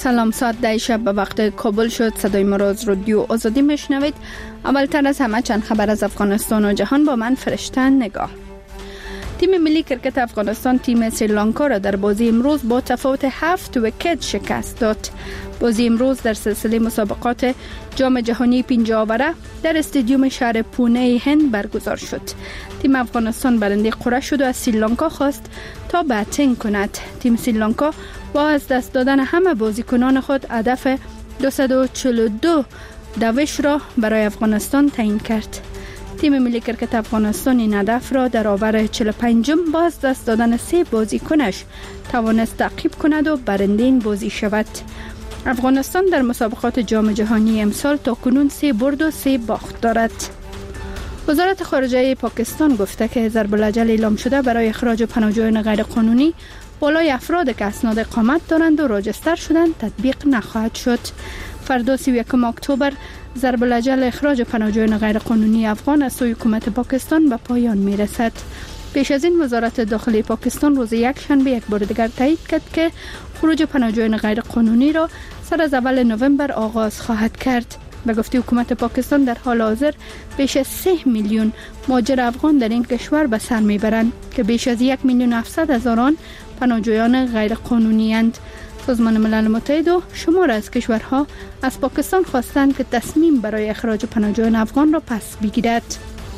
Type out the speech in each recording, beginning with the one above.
سلام، ساعت 10 شب به وقت کابل شد. صدای ما را از رادیو آزادی میشنوید. اولتر از همه چند خبر از افغانستان و جهان با من فرشته نگاه. تیم ملی کرکت افغانستان تیم سریلانکا را در بازی امروز با تفاوت 7 ویکت شکست داد. بازی امروز در سلسله مسابقات جام جهانی 50 آوره در استادیوم شهر پونه هند برگزار شد. تیم افغانستان برنده قرعه شد و از سریلانکا خواست تا بتینگ کند. تیم سریلانکا با از دست دادن همه بازیکنان خود هدف 242 دوش را برای افغانستان تعیین کرد. تیم ملی کرکت افغانستان این هدف را در آور 45 با از دست دادن 3 بازیکنش توانست تعقیب کند و برنده این بازی شود. افغانستان در مسابقات جام جهانی امسال تاکنون 3 برد و 3 باخت دارد. وزارت خارجه پاکستان گفته که ضرب الاجل اعلام شده برای اخراج پناهجویان غیرقانونی بالای افراد که اسناد اقامت دارند و راجستر شدند تطبیق نخواهد شد. فردا 31 اکتبر ضرب الاجل اخراج پناهجویان غیرقانونی افغان از سوی حکومت پاکستان به پایان میرسد. پیش از این وزارت داخلی پاکستان روز یکشنبه یک بار دیگر تایید کرد که خروج پناهجویان غیرقانونی را سر از اول نوامبر آغاز خواهد کرد. به گفته حکومت پاکستان در حال حاضر بیش از 3 میلیون مهاجر افغان در این کشور به سر میبرند که بیش از 1,700,000 آن پناهجویان غیرقانونی اند. سازمان ملل متحد و شمار از کشورها از پاکستان خواستند که تصمیم برای اخراج پناهجویان افغان را پس بگیرد.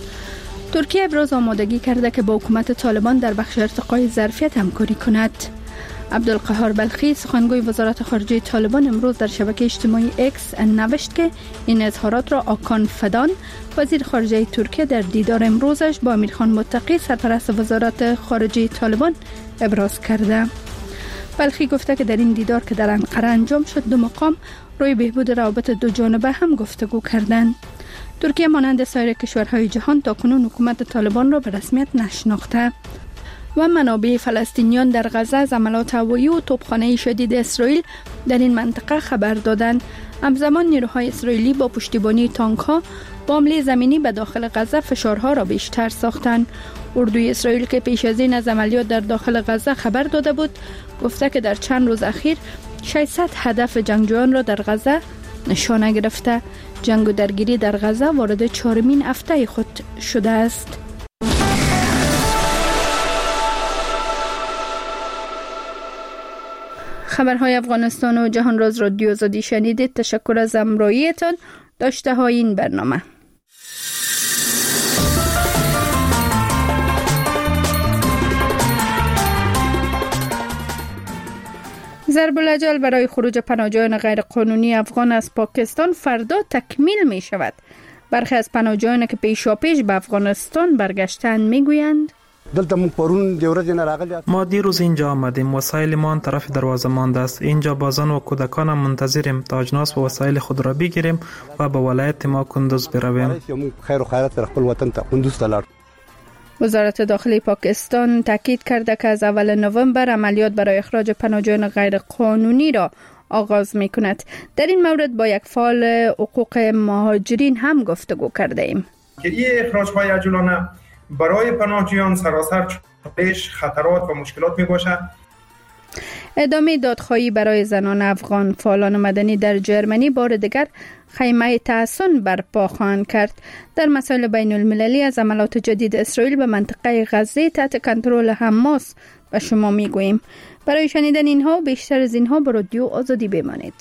ترکیه ابراز آمادگی کرده که با حکومت طالبان در بخش ارتقای ظرفیت همکاری کند. عبدالقهار بلخی سخنگوی وزارت خارجه طالبان امروز در شبکه اجتماعی اکس نوشت که این اظهارات را آکان فدان وزیر خارجه ترکیه در دیدار امروزش با امیرخان متقی سرپرست وزارت خارجه طالبان ابراز کرده. بلخی گفته که در این دیدار که در انقره انجام شد دو مقام روی بهبود روابط دو جانبه هم گفتگو کردند. ترکیه مانند سایر کشورهای جهان تاکنون حکومت طالبان را به رسمیت نشناخته و منابع فلسطینیان در غزه از عملیات هوایی و توپخانه شدید اسرائیل در این منطقه خبر دادند. همزمان نیروهای اسرائیلی با پشتیبانی تانک‌ها با حمله زمینی به داخل غزه فشارها را بیشتر ساختند. اردوی اسرائیل که پیش از این از عملیات در داخل غزه خبر داده بود گفته که در چند روز اخیر 600 هدف جنگجویان را در غزه نشانه گرفته. جنگ و درگیری در غزه وارد 4مین هفته خود شده است. خبرهای افغانستان و جهان را از رادیو آزادی شنیدید. تشکر از همراهیتان. داشته های این برنامه. ضرب الاجل برای خروج پناهجویان غیرقانونی افغان از پاکستان فردا تکمیل می شود. برخی از پناهجویان که پیشاپیش به افغانستان برگشتند می گویند ما دیروز اینجا آمدیم. وسایل ما طرف دروازه مانده است. اینجا با زن و کودکان منتظریم تا اجناس و وسایل خود را بگیریم و به ولایت ما کندوز برویم. وزارت داخلی پاکستان تاکید کرده که از اول نوامبر عملیات برای اخراج پناهجویان غیرقانونی را آغاز می کند. در این مورد با یک فعال حقوق مهاجرین هم گفتگو کرده ایم. که این اخراج‌های عاجلانه برای پناهجویان سراسر چالش، خطرات و مشکلات می باشد. ادامه دادخواهی برای زنان افغان. فعالان مدنی در جرمنی بار دیگر خیمه تحصن برپا خواهند کرد. در مسائل بین المللی از عملیات جدید اسرائیل به منطقه غزه تحت کنترل حماس به شما می گوییم. برای شنیدن اینها بیشتر از اینها با رادیو آزادی بمانید.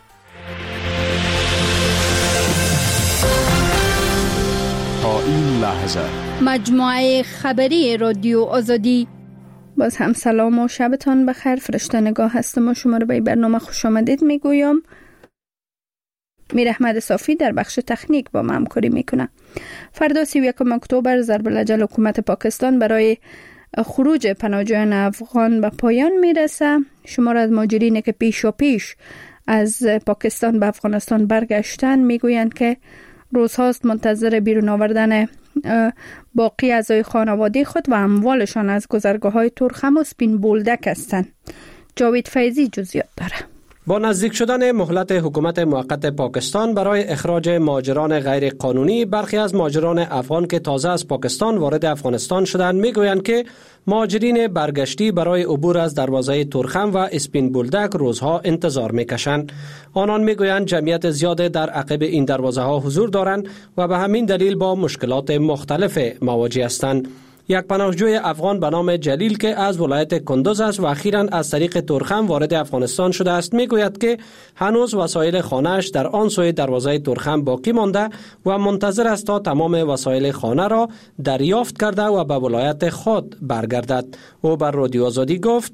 تا این لحظه مجموعه خبری رادیو آزادی. باز هم سلام و شبتان بخیر. فرشته نگاه هستم و شما رو به برنامه خوش آمدید میگویم. میر احمد صافی در بخش تکنیک با ما همکاری میکنه. فردا 31 اکتبر ضرب الاجل حکومت پاکستان برای خروج پناهجویان افغان به پایان میرسه. شمار از مهاجرین که پیش از پاکستان به افغانستان برگشتن میگویند که روزهاست منتظر بیرون آوردن باقی اعضای خانواده خود و اموالشان از گذرگاه‌های تورخم و سپین بولدک هستند. جاوید فیضی جزئیات داره. با نزدیک شدن مهلت حکومت موقت پاکستان برای اخراج مهاجران غیر قانونی، برخی از مهاجران افغان که تازه از پاکستان وارد افغانستان شدند میگویند که مهاجرین برگشتی برای عبور از دروازه تورخم و اسپین بولدک روزها انتظار میکشند. آنان میگویند جمعیت زیاد در عقب این دروازه ها حضور دارند و به همین دلیل با مشکلات مختلف مواجه هستند. یک پناهجوی افغان به نام جلیل که از ولایت کندوز است و اخیراً از طریق تورخم وارد افغانستان شده است میگوید که هنوز وسایل خانه‌اش در آن سوی دروازه تورخم باقی مانده و منتظر است تا تمام وسایل خانه را دریافت کرده و به ولایت خود برگردد. او بر رادیو آزادی گفت: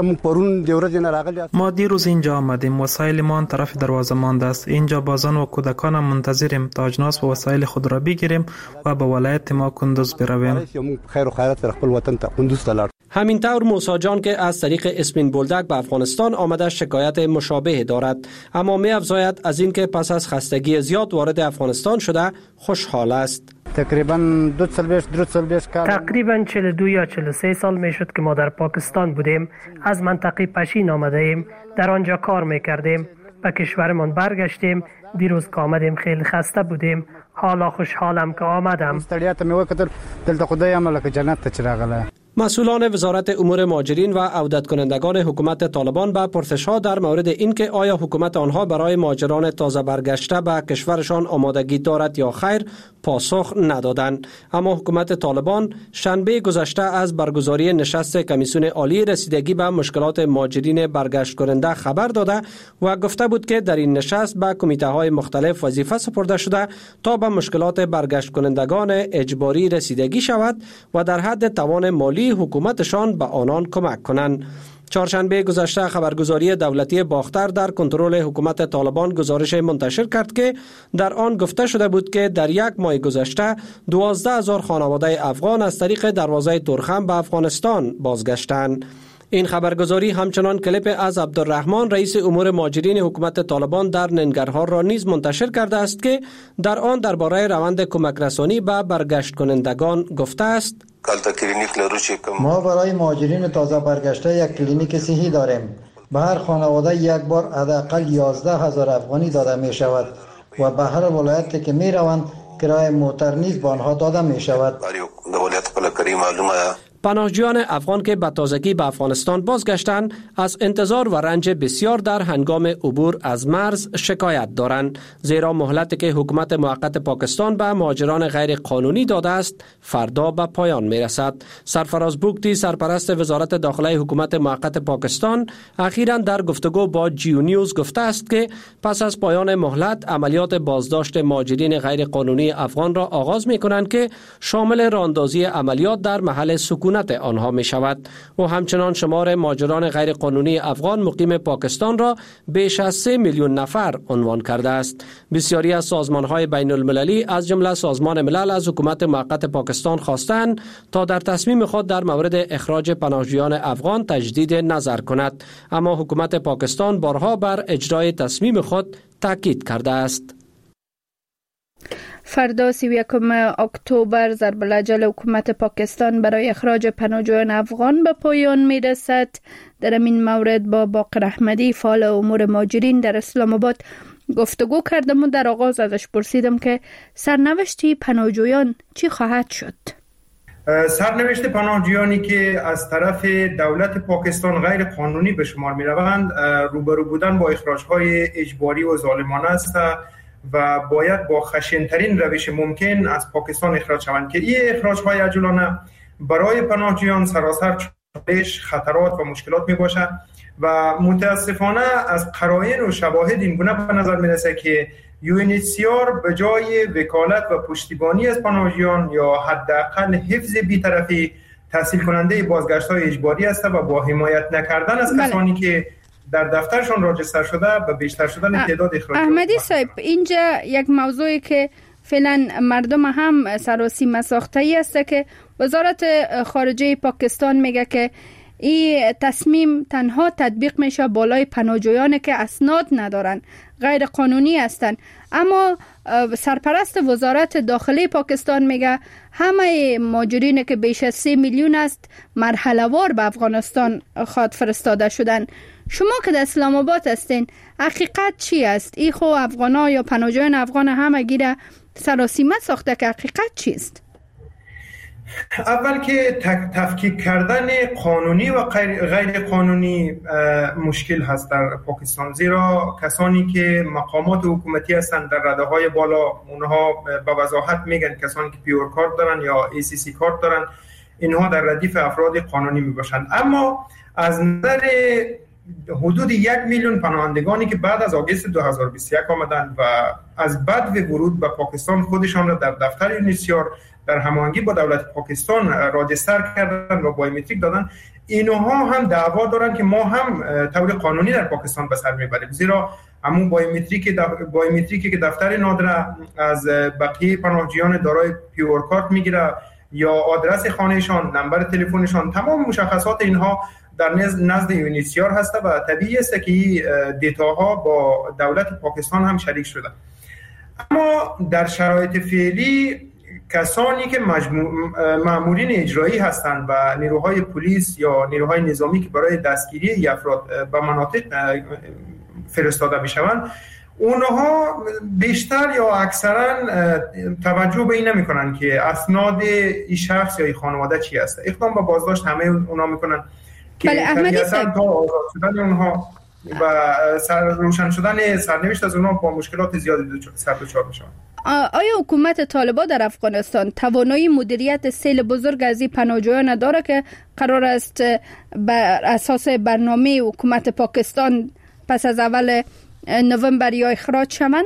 ما دیروز اینجا آمدیم، وسایل ما آن طرف دروازه مانده است. اینجا بازان و کودکان منتظریم تا اجناس و وسایل خود را بگیریم و به ولایت ما کندوز برویم. همین طور موسی جان که از طریق اسپین بولدک به افغانستان آمده شکایت مشابه دارد، اما می افزاید از اینکه پس از خستگی زیاد وارد افغانستان شده خوشحال است. تقریبا 42 یا 43 سال می شد که ما در پاکستان بودیم. از منطقه پشین آمده ایم، در آنجا کار می کردیم، به کشورمان برگشتیم. دیروز که آمدیم خیلی خسته بودیم، حالا خوشحالم که آمدم. مسئولان وزارت امور مهاجرین و عودت کنندگان حکومت طالبان به پرسش‌ها در مورد اینکه آیا حکومت آنها برای مهاجران تازه برگشته به کشورشان آمادگی دارد یا خیر پاسخ ندادند. اما حکومت طالبان شنبه گذشته از برگزاری نشست کمیسیون عالی رسیدگی به مشکلات مهاجرین برگشت کننده خبر داده و گفته بود که در این نشست به کمیته‌های مختلف وظیفه سپرده شده تا به مشکلات برگشت کنندگان اجباری رسیدگی شود و در حد توان مالی حکومتشان به آنان کمک کنند. چهارشنبه گذشته خبرگزاری دولتی باختر در کنترل حکومت طالبان گزارش منتشر کرد که در آن گفته شده بود که در یک ماه گذشته 12,000 خانواده افغان از طریق دروازه تورخم به افغانستان بازگشتند. این خبرگزاری همچنان کلیپ از عبدالرحمن رئیس امور مهاجرین حکومت طالبان در ننگرهار را نیز منتشر کرده است که در آن درباره روند کمک رسانی به برگشت کنندگان گفته است: ما برای مهاجرین تازه برگشته یک کلینیک صحی داریم. به هر خانواده یک بار حداقل 11,000 افغانی داده می شود و به هر ولایتی که می روند کرایه موتر نیز به آنها داده می شود. پناهجویان افغان که به تازگی به افغانستان بازگشتند از انتظار و رنج بسیار در هنگام عبور از مرز شکایت دارند، زیرا مهلتی که حکومت موقت پاکستان به مهاجران غیر قانونی داده است فردا به پایان می رسد. سرفراز بوگتی سرپرست وزارت داخله حکومت موقت پاکستان اخیراً در گفتگو با جیو نیوز گفته است که پس از پایان مهلت عملیات بازداشت مهاجرین غیر قانونی افغان را آغاز می کنند که شامل راهاندازی عملیات در محل سکونت آنها می شود. و همچنان شمار مهاجران غیر قانونی افغان مقیم پاکستان را بیش از 3 میلیون نفر عنوان کرده است. بسیاری از سازمان‌های بین المللی از جمله سازمان ملل از حکومت موقت پاکستان خواستند تا در تصمیم خود در مورد اخراج پناهجویان افغان تجدید نظر کند، اما حکومت پاکستان بارها بر اجرای تصمیم خود تاکید کرده است. فردا 31 اکتبر ضرب الاجل حکومت پاکستان برای اخراج پناهجویان افغان به پایان می رسد. در این مورد با باقر احمدی فعال امور مهاجرین در اسلام آباد گفتگو کردم و در آغاز ازش پرسیدم که سرنوشت پناهجویان چی خواهد شد؟ سرنوشت پناهجویانی که از طرف دولت پاکستان غیر قانونی به شمار می روند روبرو بودن با اخراج‌های اجباری و ظالمانه است و باید با خشن‌ترین روش ممکن از پاکستان اخراج شوند که این اخراج‌های عاجلانه برای پناهجویان سراسر چالش، خطرات و مشکلات میباشد و متاسفانه از قرائن و شواهد این گونه به نظر میرسه که UNHCR به جای وکالت و پشتیبانی از پناهجویان یا حداقل حفظ بی‌طرفی تحصیل کننده بازگشت‌های اجباری است و با حمایت نکردن از کسانی که در دفترشون راجستر شده و بیشتر شدن تعداد اخراجات. احمدی صاحب، اینجا یک موضوعی که فعلا مردم هم سراسیمه ساخته‌ای است که وزارت خارجه پاکستان میگه که این تصمیم تنها تطبیق میشه بالای پناهجویانی که اسناد ندارن، غیر قانونی هستند. اما سرپرست وزارت داخلی پاکستان میگه همه مهاجرینی که بیش از 3 میلیون است مرحله وار به افغانستان خود فرستاده شدن. شما که در اسلام آباد هستین، حقیقت چی است؟ ای خو افغانا یا پناهجویان افغان همه گیره سراسیمه ساخته که حقیقت چیست؟ اول که تفکیک کردن قانونی و غیر قانونی مشکل هست در پاکستان، زیرا کسانی که مقامات حکومتی هستند در رده های بالا، اونها به وضاحت میگن کسانی که پیور کارت دارن یا ACC کارت دارن، اینها در ردیف افراد قانونی میباشند. اما از نظر حدود 1 میلیون پناهندگانی که بعد از آگوست 2021 آمدند و از بعد ورود به پاکستان خودشان را در دفتر یونیسیار در هماهنگی با دولت پاکستان راجستر کردن و بایومتریک دادن، اینها هم دعوا دارن که ما هم طور قانونی در پاکستان به سر میبریم، زیرا همون بایومتریکی که دفتر نادره از بقیه پناهجویان دارای پیور کارت میگیره یا آدرس خانهشان، نمبر تلفنشان، تمام مشخصات اینها در نزد یونیسیار هسته و طبیعی است که این دیتاها با دولت پاکستان هم شریک شده. اما در شرایط فعلی کسانی که مامورین اجرایی هستند و نیروهای پلیس یا نیروهای نظامی که برای دستگیری افراد به مناطق فرستاده میشوند، اونها بیشتر یا اکثرا توجه به این نمیکنن که اسناد این شخص یا این خانواده چی هست. اقدام به بازداشت همه اونها میکنن که طبیعتاً تا آزاد شدن اونها و روشن شدن سرنوشت از اونها با مشکلات زیادی سر دچار میشن. آیا حکومت طالبان در افغانستان توانایی مدیریت سیل بزرگ از این پناهجویان داره که قرار است بر اساس برنامه حکومت پاکستان پس از اول نوامبر یا اخراج شوند؟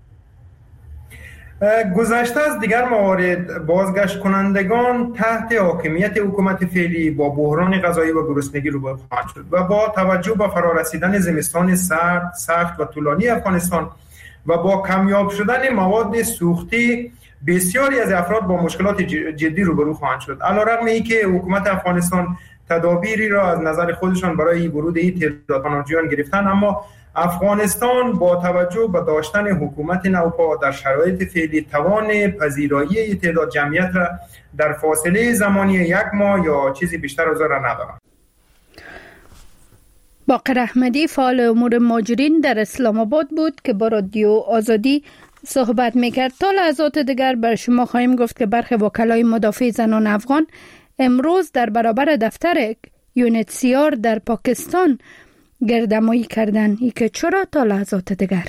گذشته از دیگر موارد بازگشت کنندگان تحت حاکمیت حکومت فعلی با بحران غذایی و گرسنگی روبرو خواهند شد و با توجه به فرارسیدن زمستان سرد، سخت و طولانی افغانستان و با کمیاب شدن مواد سوختی، بسیاری از افراد با مشکلات جدی روبرو خواهند شد. علیرغم اینکه حکومت افغانستان تدابیری را از نظر خودشان برای ورود این تعداد پناهجویان گرفتن، اما افغانستان با توجه به داشتن حکومت نوپا در شرایط فعلی توان پذیرایی این تعداد جمعیت را در فاصله زمانی 1 ماه یا چیزی بیشتر از آن را ندارد. باقر احمدی، فعال امور مهاجرین در اسلام آباد بود که با رادیو آزادی صحبت میکرد. تا لحظات دیگر بر شما خواهیم گفت که برخی وکلای مدافع زنان افغان امروز در برابر دفتر یونیسیار در پاکستان گردمایی کردن. ای که چرا؟ تا لحظات دیگر.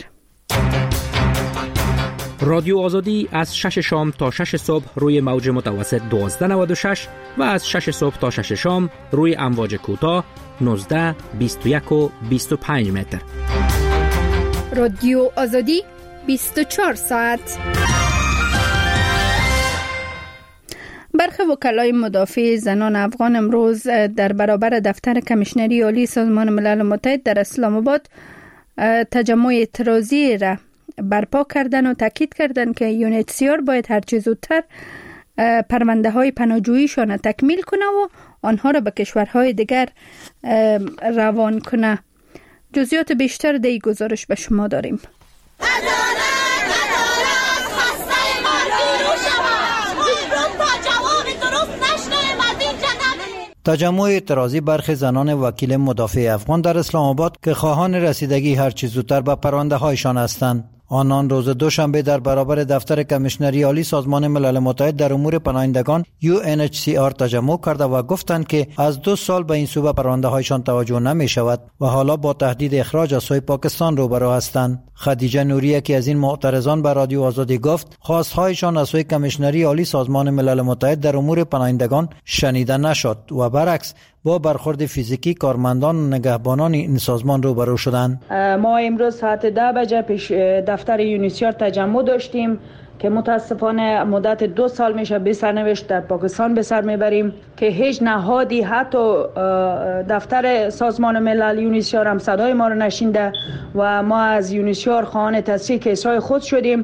رادیو آزادی از 6 شام تا 6 صبح روی موج متوسط 1296 و از 6 صبح تا 6 شام روی امواج کوتاه 19، 21 و 25 متر. رادیو آزادی 24 ساعت. برخی وکلای مدافع زنان افغان امروز در برابر دفتر کمیشنری عالی سازمان ملل متحد در اسلام آباد تجمع اعتراضی را برپا کردن و تاکید کردند که یونیسیار باید هرچه زودتر پرونده های پناهجوییشان تکمیل کنه و آنها را به کشورهای دیگر روان کنه. جزئیات بیشتر در این گزارش به شما داریم. تجمع اعتراضی برخی زنان وکیل مدافع افغان در اسلام آباد که خواهان رسیدگی هرچه زودتر به پرونده هایشان هستند. آنان روز دوشنبه در برابر دفتر کمیشنری عالی سازمان ملل متحد در امور پناهندگان UNHCR تجمع کرده و گفتند که از 2 سال به این صوبه پرونده هایشان توجه نمی شود و حالا با تهدید اخراج از سوی پاکستان روبرو هستند. خدیجه نوری که از این معترضان به رادیو آزادی گفت خواستهایشان از سوی کمیشنری عالی سازمان ملل متحد در امور پناهندگان شنیده نشد و برعکس با برخورد فیزیکی کارمندان و نگهبانان این سازمان روبرو شدند. ما امروز ساعت 10 بجه پیش دفتر یونیسیار تجمع داشتیم که متاسفانه مدت 2 سال میشه به سرنوشت در پاکستان به سر میبریم که هیچ نهادی حتی دفتر سازمان ملل یونیسیار هم صدای ما رو نشینده و ما از یونیسیار خواهان تصریح کیسای خود شدیم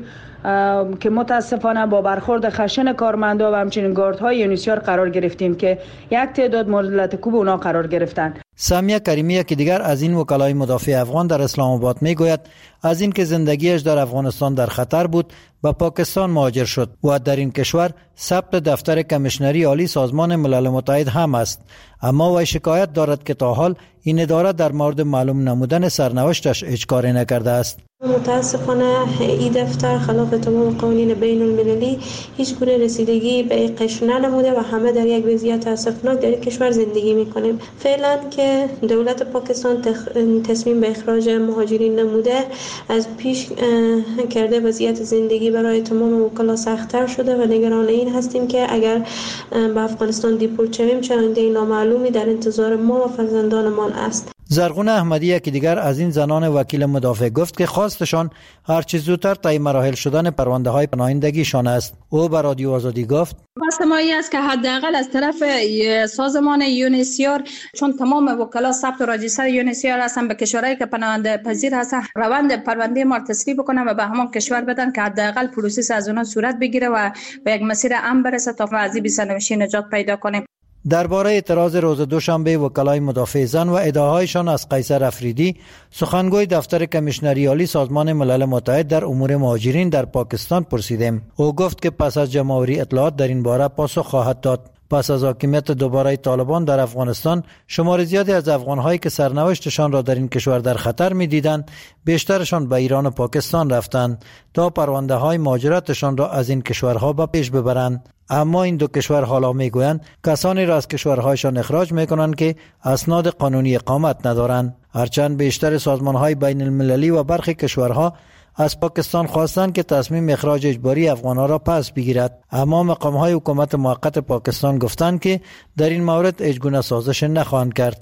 که متاسفانه با برخورد خشن کارمندا و همچنین گاردهای یونیسیار قرار گرفتیم که یک تعداد مورد لطکوب اونا قرار گرفتن. سامیه کریمی که دیگر از این وکلای مدافع افغان در اسلام آباد میگوید از این که زندگیش در افغانستان در خطر بود به پاکستان مهاجر شد و در این کشور ثبت دفتر کمیشنری عالی سازمان ملل متحد هم است، اما وی شکایت دارد که تا حال این اداره در مورد معلوم نمودن سرنوشتش هیچ کاری نکرده است. متاسفانه این دفتر خلاف تمام قوانین بین المللی هیچ گونه رسیدگی به این قشر ننموده و همه در یک وضعیت اسفناک در این کشور زندگی میکنیم. فعلا که دولت پاکستان تصمیم به اخراج مهاجرین نموده، از پیش کرده وضعیت زندگی برای تمام وکلا سخت‌تر شده و نگران این هستیم که اگر به افغانستان دیپورت شویم چه آینده نامعلومی در انتظار ما و فرزندانمان است. زرغون احمدی که دیگر از این زنان وکیل مدافع گفت که خواستشان هر چه زودتر طی مراحل شدن پرونده های پناهندگیشان است. او به رادیو آزادی گفت خواست ما این است که حداقل از طرف سازمان یونیسیار، چون تمام وکلا ثبت و راجستر یونیسیار هستن، به کشورهایی که پناهنده پذیر هستن روند پرونده ما تسریع بکنن و به همان کشور بدن که حداقل پروسس از اونها صورت بگیره و به یک مسیر امن برسه تا از این سرنوشتی نجات پیدا کنیم. درباره اعتراض روز دوشنبه وکلای مدافع زن و ادعاهایشان از قیصر افریدی، سخنگوی دفتر کمیشنری عالی سازمان ملل متحد در امور مهاجرین در پاکستان پرسیدیم. او گفت که پس از جمع‌آوری اطلاعات در این باره پاسخ خواهد داد. پس از حاکمیت دوباره طالبان در افغانستان، شمار زیادی از افغان‌هایی که سرنوشتشان را در این کشور در خطر می‌دیدند، بیشترشان به ایران و پاکستان رفتند تا پرونده‌های مهاجرتشان را از این کشورها به پیش ببرند. اما این دو کشور حالا میگویند کسانی را از کشورهایشان اخراج میکنند که اسناد قانونی اقامت ندارند. هرچند بیشتر سازمان‌های بین المللی و برخی کشورها از پاکستان خواستند که تصمیم اخراج اجباری افغان‌ها را پس بگیرد، اما مقام‌های حکومت موقت پاکستان گفتند که در این مورد هیچگونه سازش نخواهند کرد.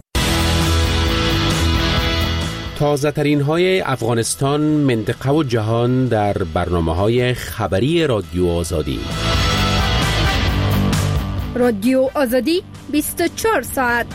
تازه ترین های افغانستان، منطقه و جهان در برنامه‌های خبری رادیو آزادی. رادیو آزادی 24 ساعت.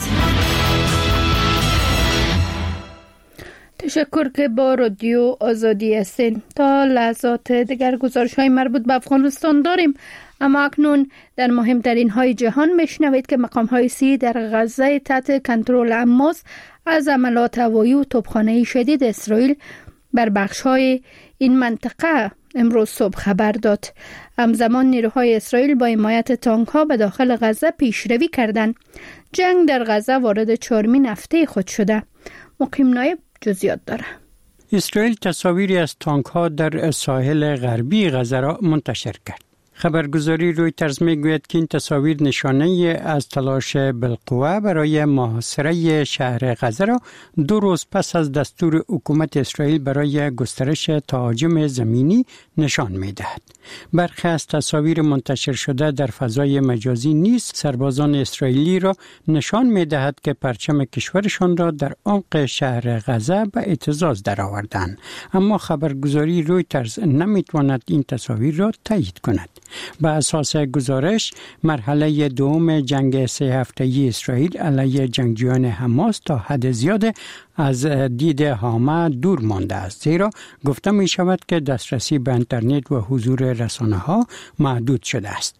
تشکر که با رادیو آزادی هستین. تا لحظات دیگر گزارش‌های مربوط به افغانستان داریم، اما اکنون در مهمترین های جهان میشنوید که مقام‌های سی در غزه تحت کنترل حماس از عملیات هوایی و توپخانه‌ای شدید اسرائیل بر بخش‌های این منطقه امروز صبح خبر داد. همزمان نیروهای اسرائیل با حمایت تانک‌ها به داخل غزه پیشروی کردند. جنگ در غزه وارد 4مین هفته خود شده. مقیم نایب جزئیات داره. اسرائیل تصاویری از تانک‌ها در ساحل غربی غزه را منتشر کرد. خبرگزاری رویترز میگوید که این تصاویر نشانه از تلاش بالقوه برای محاصره شهر غزه را 2 روز پس از دستور حکومت اسرائیل برای گسترش تهاجم زمینی نشان میدهد. برخی از تصاویر منتشر شده در فضای مجازی نیز سربازان اسرائیلی را نشان میدهد که پرچم کشورشان را در عمق شهر غزه به اعتزاز درآوردند، اما خبرگزاری رویترز نمیتواند این تصاویر را تایید کند. به اساس گزارش، مرحله دوم جنگ 3 هفته‌ای اسرائیل علیه جنگجویان حماس تا حد زیاد از دید همه دور مانده است، زیرا گفته می شود که دسترسی به اینترنت و حضور رسانه‌ها محدود شده است.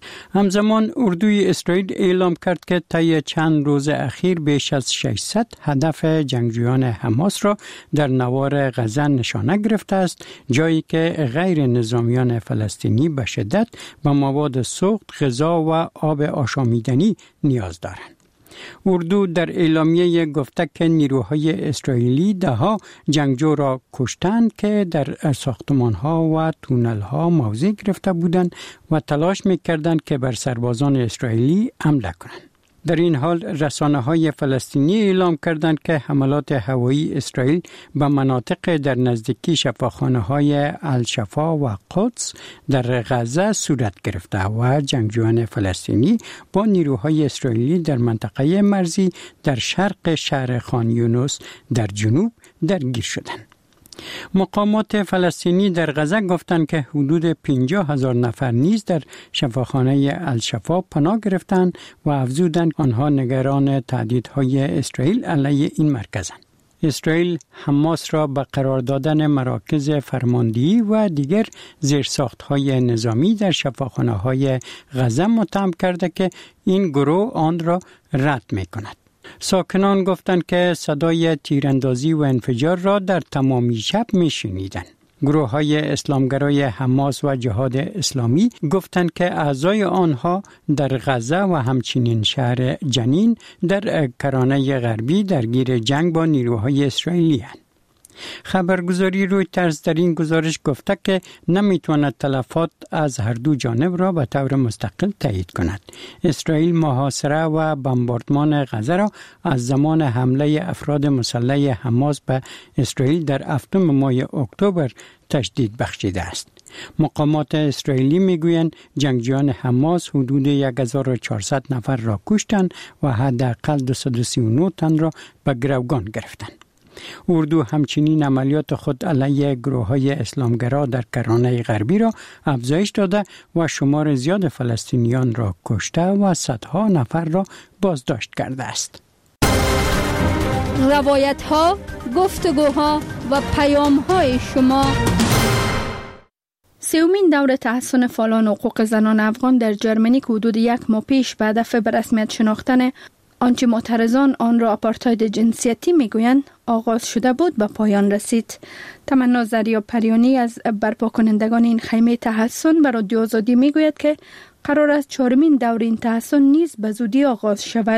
همزمان اردوی اسرائیل اعلام کرد که طی چند روز اخیر بیش از 600 هدف جنگجویان حماس را در نوار غزه نشانه گرفته است، جایی که غیر نظامیان فلسطینی به شدت به مواد سوخت، غذا و آب آشامیدنی نیاز دارند. اردو در اعلامیه گفته که نیروهای اسرائیلی دهها جنگجو را کشتند که در ساختمان‌ها و تونل‌ها موضع گرفته بودند و تلاش می‌کردند که بر سربازان اسرائیلی حمله کنند. در این حال رسانه‌های فلسطینی اعلام کردند که حملات هوایی اسرائیل به مناطق در نزدیکی شفاخانه‌های الشفا و قدس در غزه صورت گرفته و جنگجویان فلسطینی با نیروهای اسرائیلی در منطقه مرزی در شرق شهر خان یونس در جنوب درگیر شدند. مقامات فلسطینی در غزه گفتند که حدود 50,000 نفر نیز در شفاخانه الشفا پناه گرفتند و افزودند آنها نگران تهدیدهای اسرائیل علیه این مرکزند. اسرائیل حماس را به قرار دادن مراکز فرماندهی و دیگر زیرساخت‌های نظامی در شفاخانه‌های غزه متهم کرده که این گروه آن را رد می‌کند. ساکنان گفتند که صدای تیراندازی و انفجار را در تمامی شب می‌شنیدند. گروه‌های اسلامگرای حماس و جهاد اسلامی گفتند که اعضای آنها در غزه و همچنین شهر جنین در کرانه غربی درگیر جنگ با نیروهای اسرائیلی هستند. خبرگزاری رویترز در این گزارش گفته که نمیتواند تلفات از هر دو جانب را به طور مستقل تایید کند. اسرائیل محاصره و بمباردمان غزه را از زمان حمله افراد مسلح حماس به اسرائیل در 7 ماه اکتبر تشدید بخشیده است. مقامات اسرائیلی میگویند جنگجویان حماس حدود 1400 نفر را کشتند و حداقل 239 تن را به گروگان گرفتند. اردو همچنین عملیات خود علیه گروه‌های اسلامگرا در کرانه غربی را افزایش داده و شمار زیاد فلسطینیان را کشته و صدها نفر را بازداشت کرده است. روایت‌ها، گفتگوها و پیام‌های شما. سومین دور تحسن فعالان حقوق زنان افغان در جرمنی که حدود 1 ماه پیش به هدف به رسمیت شناختن آنچه معترضان آن را آپارتاید جنسیتی میگویند آغاز شده بود به پایان رسید. تمنا زریا پریانی از برپا کنندگان این خیمه تحسن به رادیو آزادی میگوید که قرار است 4مین دور این تحسن نیز به زودی آغاز شود.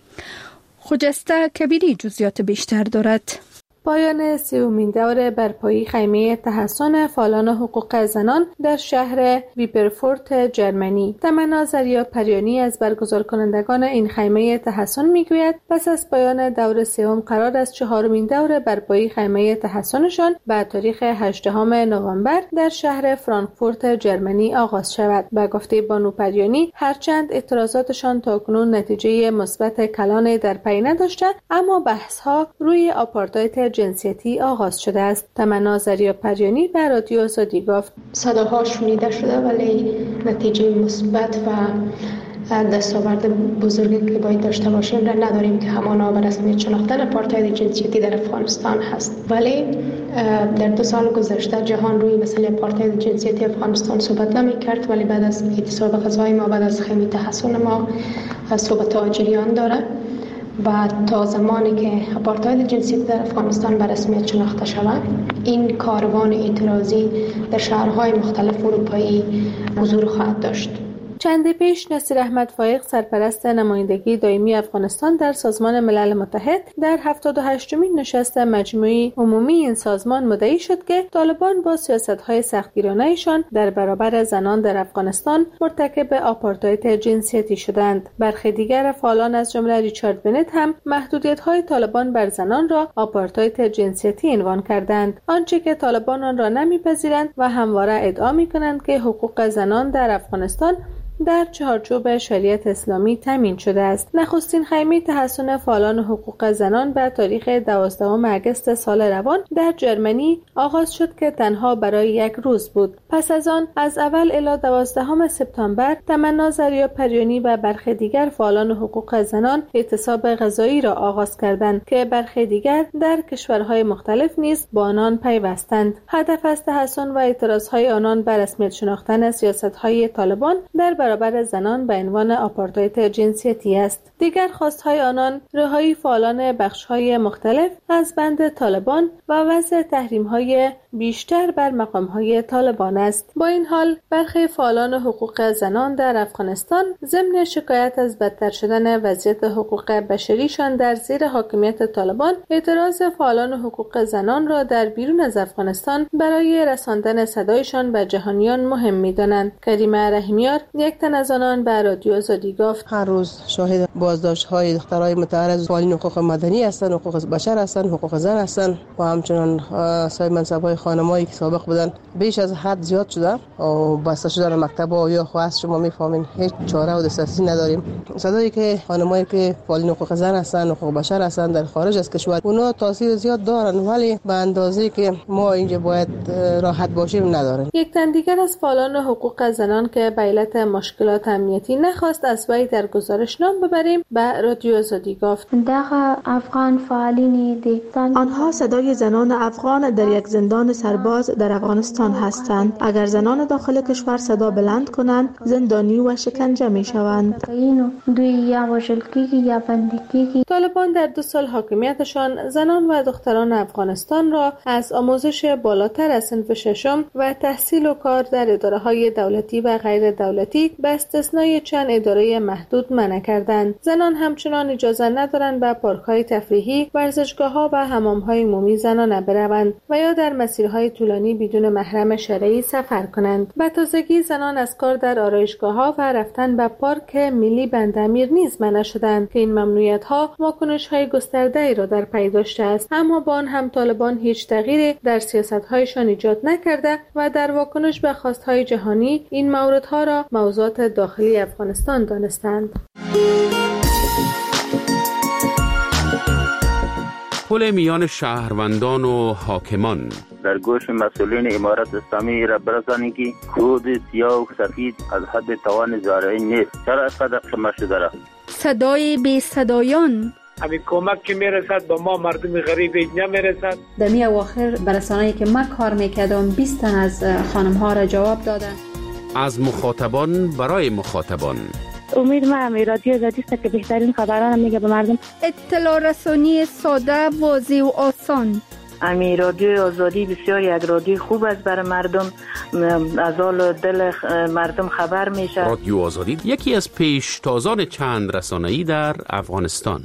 خجسته کبیری جزئیات بیشتر دارد. پایان سومین دور برپایی خیمه تحسن فعالان حقوق زنان در شهر ویپرفورت جرمنی. تمنا زریا پریانی از برگزار کنندگان این خیمه تحسن میگوید پس از پایان دور سوم قرار است 4مین دور برپایی خیمه تحسنشان به تاریخ 18 نوامبر در شهر فرانکفورت جرمنی آغاز شود. به گفته بانو پریانی هرچند اعتراضاتشان تاکنون نتیجه مثبت کلانی در پی نداشته، اما بحث‌ها روی آپارتاید جنسیتی آغاز شده است. تمنا زریا پریانی به رادیو آزادی گفت صداها شنیده شده ولی نتیجه مثبت و دستاورد بزرگی که باید داشته باشیم را نداریم که همانا به رسمیت شناختن آپارتاید جنسیتی در افغانستان هست. ولی در 2 سال گذشته جهان روی مسئله آپارتاید جنسیتی افغانستان صحبت نمی کرد، ولی بعد از اعتصاب غذایی ما، بعد از خیمه تحسن ما صحبت‌ها جریان داره و تا زمانی که آپارتاید جنسیتی در افغانستان به رسمیت شناخته شود این کاروان اعتراضی در شهرهای مختلف اروپایی حضور خواهد داشت. چند پیش نصیر احمد فایق سرپرست نمایندگی دائمی افغانستان در سازمان ملل متحد در 78مین نشست مجموعه عمومی این سازمان مدعی شد که طالبان با سیاست‌های سختگیرانه‌شان در برابر زنان در افغانستان مرتکب آپارتاید جنسیتی شدند. برخی دیگر فعالان از جمله ریچارد بنت هم محدودیت‌های طالبان بر زنان را آپارتاید جنسیتی عنوان کردند، آنچه که طالبان آن را نمی‌پذیرند و همواره ادعا می‌کنند که حقوق زنان در افغانستان در چارچوب شریعت اسلامی تامین شده است. نخستین خیمه تحسن فعالان حقوق زنان به تاریخ 12 اگست سال روان در جرمنی آغاز شد که تنها برای 1 روز بود. پس از آن از اول الی 12 سپتامبر تمنا زریا پریانی و برخی دیگر فعالان حقوق زنان اعتصاب غذایی را آغاز کردند که برخی دیگر در کشورهای مختلف نیز با آنان پیوستند. هدف از تحسن و اعتراضهای آنان بر رسمیت شناختن سیاست‌های طالبان در برابر زنان به عنوان آپارتاید جنسیتی است. دیگر خواستهای آنان رهایی فعالان بخش‌های مختلف از بند طالبان و وضع تحریم‌های بیشتر بر مقام‌های طالبان است. با این حال برخی فعالان حقوق زنان در افغانستان ضمن شکایت از بدتر شدن وضعیت حقوق بشریشان در زیر حاکمیت طالبان اعتراض فعالان حقوق زنان را در بیرون از افغانستان برای رساندن صدایشان به جهانیان مهم می‌دانند. کریمه رحیمیار یک تن از آنان به رادیو آزادی گفت هر روز شاهد بازداشت‌های دخترای متعرض فعالین حقوق مدنی هستند، حقوق بشر هستند، حقوق زن هستند و همچنین صاحب منصب‌های خانمایی که سابق بودن بیش از حد زیاد شده و بسته شدن مکتب‌ها یا خواست شما می‌فهمین هیچ چاره و دسترسی نداریم. صدایی که خانمایی که فعالین حقوق زن هستند، حقوق بشر هستند در خارج از کشور اونا تاثیر زیاد دارن ولی به اندازه‌ای که ما اینجا باید راحت باشیم ندارن. یک تن دیگر از فعالان حقوق زنان که به علت مشکلات امنیتی نخواست از وی در گزارش نام ببریم، به رادیو آزادی گفت آنها صدای زنان افغان در یک زندان سرباز در افغانستان هستند. اگر زنان داخل کشور صدا بلند کنند زندانی و شکنجه می شوند. طالبان در 2 سال حاکمیتشان زنان و دختران افغانستان را از آموزش بالاتر از صنف 6 و تحصیل و کار در اداره‌های دولتی و غیر دولتی به استثنای چند اداره محدود منع کردند. زنان همچنان اجازه ندارند به پارک‌های تفریحی، ورزشگاه‌ها و حمام‌های عمومی زنانه بروند و یا در مسیرهای طولانی بدون محرم شرعی سفر کنند. به تازگی زنان از کار در آرایشگاه‌ها و رفتن به پارک ملی بندامیر نیز منع شدند که این ممنوعیت‌ها واکنش‌های گسترده‌ای را در پی داشته است. اما با آن هم طالبان هیچ تغییری در سیاست‌هایشان ایجاد نکرده و در واکنش به خواست‌های جهانی این موردها را موضوعات داخلی افغانستان دانستند. پل میان شهروندان و حاکمان در گوش مسئولین امارت اسلامی را برسانید که کود سیاه و سفید از حد توان زارعی نیست. چرا اینقدر خمه شده را؟ صدای بی صدایان همین کمک که میرسد به ما مردم غریب نمیرسد. دمی اواخر برسانه‌ای که من کار میکردم 20 تن از خانم ها را جواب دادن. از مخاطبان برای مخاطبان. امید ما رادیو آزادی است که بهترین خبران میگه به مردم. اطلاع رسانی ساده، واضح و آسان. رادیو آزادی بسیار یک رادیو خوب است برای مردم، از حال دل مردم خبر میشه. رادیو آزادی یکی از پیشتازان چند رسانه‌ای در افغانستان.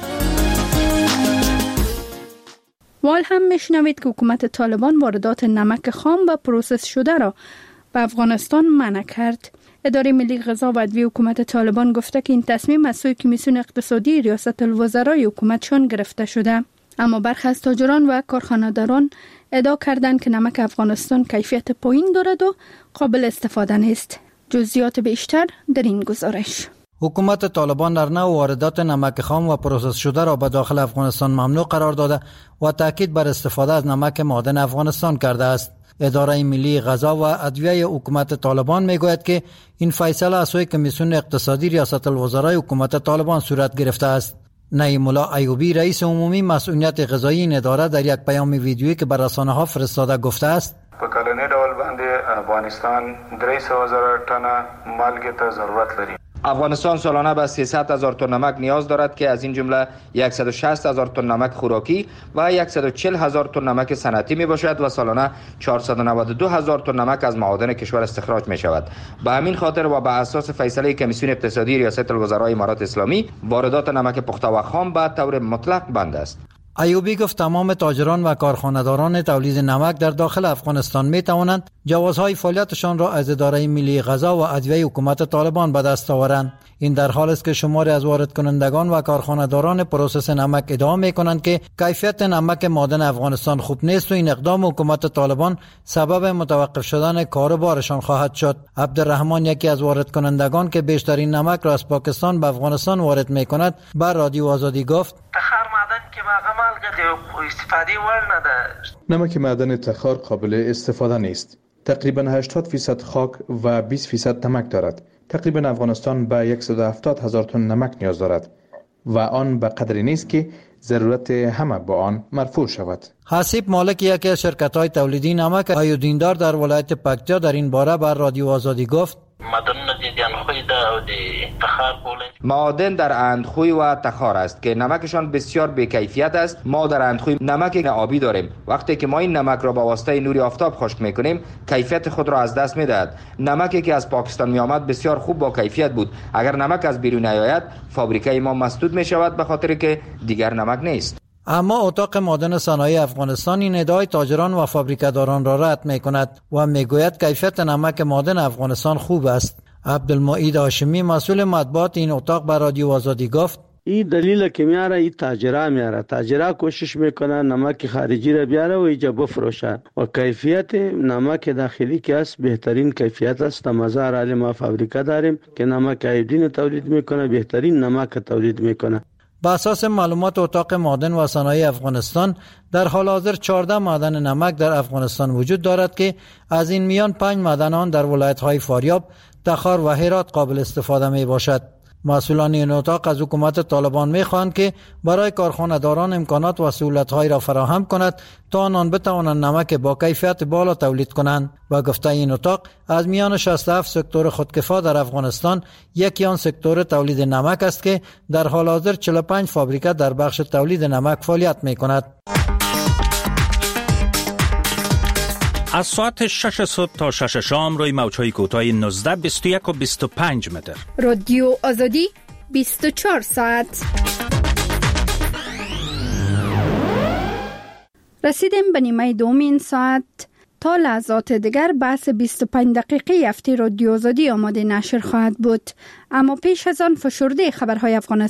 وال هم میشنوید که حکومت طالبان واردات نمک خام و پروسس شده را به افغانستان منع کرد. اداره ملی غذا و ادویه حکومت طالبان گفته که این تصمیم از سوی کمیسیون اقتصادی ریاست الوزرای حکومتشان گرفته شده. اما برخی از تاجران و کارخانه‌داران ادعا کردند که نمک افغانستان کیفیت پایین دارد و قابل استفاده نیست. جزئیات بیشتر در این گزارش. حکومت طالبان در نوع واردات نمک خام و پروسس شده را به داخل افغانستان ممنوع قرار داده و تاکید بر استفاده از نمک معدن افغانستان کرده است. اداره ملی غذا و ادویه حکومت طالبان میگوید که این فیصله از سوی کمیسیون اقتصادی ریاست الوزرای حکومت طالبان صورت گرفته است. نعیم الله ایوبی رئیس عمومی مسئولیت غذایی این اداره در یک پیام ویدیویی که بر رسانه‌ها فرستاده گفته است: په کلنی ډول باندې افغانستان 300,000 تن مالګې ته ضرورت لري. افغانستان سالانه به 300,000 تن نمک نیاز دارد که از این جمله 160,000 تن نمک خوراکی و 140,000 تن نمک صنعتی می باشد و سالانه 492,000 تن نمک از معادن کشور استخراج می شود. به همین خاطر و به اساس فیصله کمیسیون اقتصادی ریاست الوزرای امارات اسلامی واردات نمک پخته و خام به طور مطلق بند است. ایوبی گفت تمام تاجران و کارخانه‌داران تولید نمک در داخل افغانستان می توانند جوازهای فعالیتشان را از اداره ملی غذا و ادویه حکومت طالبان به دست آورند. این در حالی است که شماری از وارد کنندگان و کارخانه‌داران پروسس نمک ادعا می کنند که کیفیت نمک معدن افغانستان خوب نیست و این اقدام حکومت طالبان سبب متوقف شدن کاروبارشان خواهد شد. عبدالرحمن یکی از وارد کنندگان که بیشترین نمک را از پاکستان به افغانستان وارد می کند بر رادیو آزادی گفت: نمک معدن تخار قابل استفاده نیست. تقریبا 80% خاک و 20% نمک دارد. تقریبا افغانستان به 170,000 تن نمک نیاز دارد و آن به قدری نیست که ضرورت همه با آن مرفوع شود. حسیب مالک یکی از شرکت‌های تولیدی نمک ایودیندار در ولایت پکتیا در این باره بر رادیو آزادی گفت: معادن در اندخوی و تخار است که نمکشان بسیار بی‌کیفیت است. ما در اندخوی نمک آبی داریم. وقتی که ما این نمک را با واسطه نور آفتاب خشک می‌کنیم کیفیت خود را از دست می‌دهد. نمکی که از پاکستان می‌آمد بسیار خوب با کیفیت بود. اگر نمک از بیرون نیاید فابریکه ما مسدود می‌شود به خاطر که دیگر نمک نیست. اما اتاق معدن صنایع افغانستان این ادعای تاجران و فابریکه‌داران را رد می‌کند و میگوید کیفیت نمک معدن افغانستان خوب است. عبدالمعید هاشمی مسئول مطبوعات این اتاق بر رادیو آزادی گفت: این دلیل که میاره این تاجرا کوشش میکنن نمک خارجی را بیاره و اینجا بفروشن و کیفیت نمک داخلی که است بهترین کیفیت است. مزار علی ما فابریکه داریم که نمک ایودین تولید میکنه، بهترین نمک تولید میکنه. با اساس معلومات اتاق معدن و صنایع افغانستان در حال حاضر 14 معدن نمک در افغانستان وجود دارد که از این میان 5 معدن آن در ولایت‌های فاریاب، تخار و هرات قابل استفاده می باشد. مسئولان این اتاق از حکومت طالبان می خواهند که برای کارخانه‌داران امکانات و سهولت‌های را فراهم کند تا آنان بتوانند نمک با کیفیت بالا تولید کنند. با گفته این اتاق از میان 67 سکتور خودکفا در افغانستان یکی آن سکتور تولید نمک است که در حال حاضر 45 فابریکه در بخش تولید نمک فعالیت می کند. از ساعت 6 صبح تا 6 شام روی موج‌های کوتاه 19 21 و 25 متر. رادیو آزادی 24 ساعت. رسیدیم به نیمه دوم این ساعت. تا لحظات دیگر بحث 25 دقیقه هفته رادیو آزادی آماده نشر خواهد بود. اما پیش از آن فشرده خبرهای افغانستان